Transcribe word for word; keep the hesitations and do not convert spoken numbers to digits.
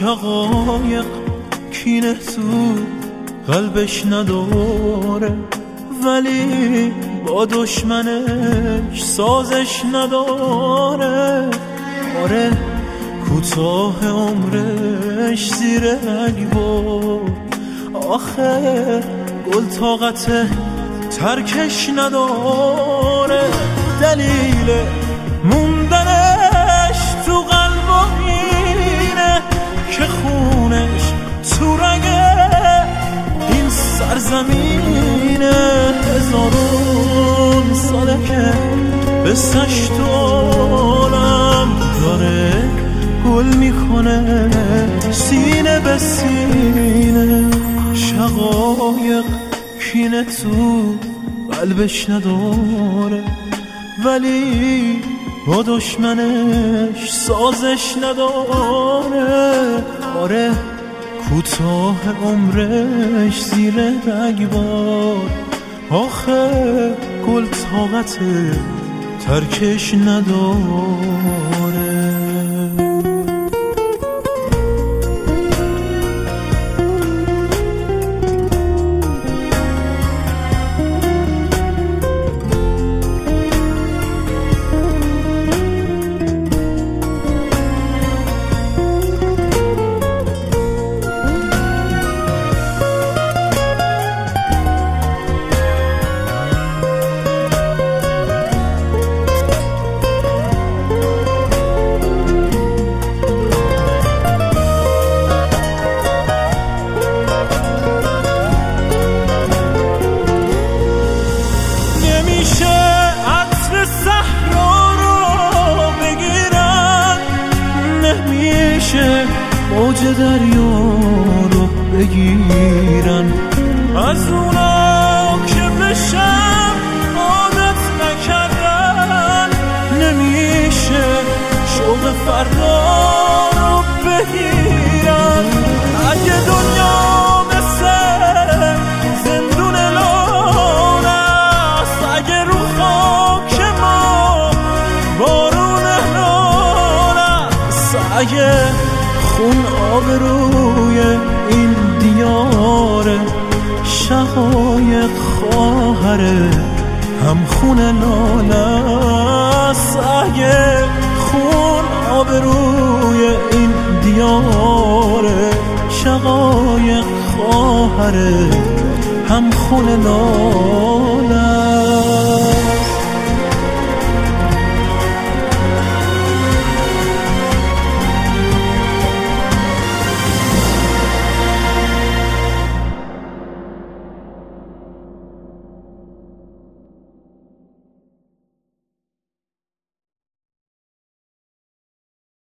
شقایق کینه تو قلبش نداره، ولی با دشمنش سازش نداره. آره کوتاه عمرش زیر رگبار، آخه گل طاقت ترکش نداره. دلیل موندنش تو قلب اینه که خونش تو رگه این سرزمینه. هزارون ساله که قصه‌اش تو عالم داره، گل میکنه سینه به سینه. شقایق کینه تو قلبش نداره، ولی با دشمنش سازش نداره. آره کوتاه عمرش زیر رگبار، آخه گل طاقت ترکش نداره. موج دریا رو بگیرن از اونا که بشم عادت نکردن. نمیشه شوق فردا رو بگیرن. اگه دنیا مثل زندون لان است، اگه رو خاک ما بارون احران است، اگه خون آبروی این دیاره، شقایق خواهره هم خون لاله است. اگه خون آبروی این دیاره، شقایق خواهره هم خون لاله